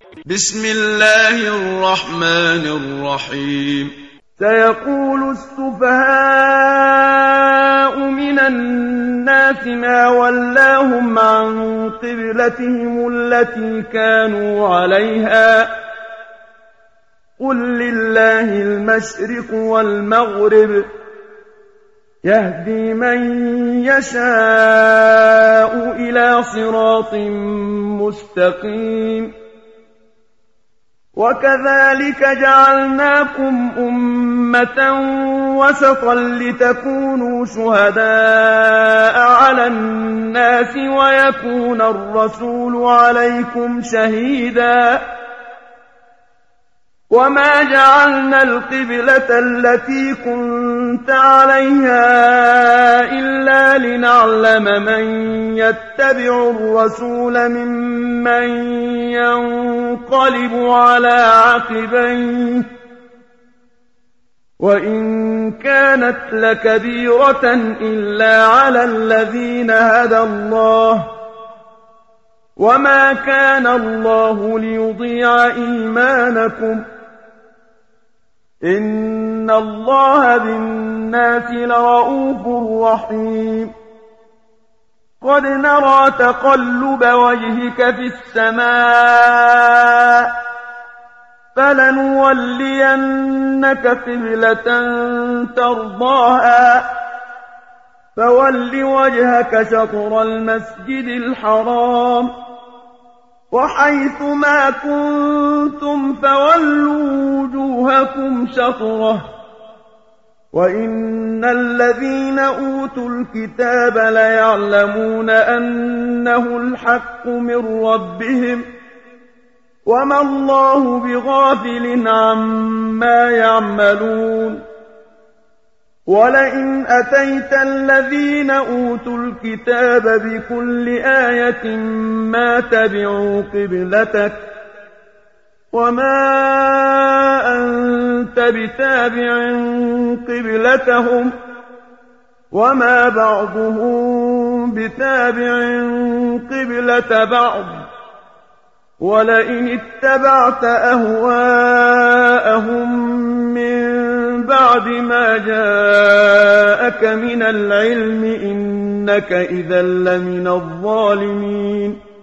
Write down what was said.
بسم الله الرحمن الرحيم. سيقول السفهاء من الناس ما ولاهم عن قبلتهم التي كانوا عليها قل لله المشرق والمغرب يهدي من يشاء إلى صراط مستقيم. وكذلك جعلناكم أمة وسطا لتكونوا شهداء على الناس ويكون الرسول عليكم شهيدا. وما جعلنا القبلة التي كنت عليها إلا لنعلم من يتبع الرسول ممن ينقلب على عقبيه وإن كانت لكبيرة إلا على الذين هدى الله وما كان الله ليضيع إيمانكم إن الله بالناس لرءوف رحيم. قد نرى تقلب وجهك في السماء فلنولينك قبلة ترضاها فول وجهك شطر المسجد الحرام وحيث ما كنتم فولوا وجوهكم شطره وإن الذين أوتوا الكتاب ليعلمون أنه الحق من ربهم وما الله بغافل عما يعملون. ولئن أتيت الذين أوتوا الكتاب بكل آية ما تبعوا قبلتك وما أنت بتابع قبلتهم وما بعضهم بتابع قبلة بعض ولئن اتبعت أهواءهم من بعد ما جاءك من العلم إنك إذا لمن الظالمين.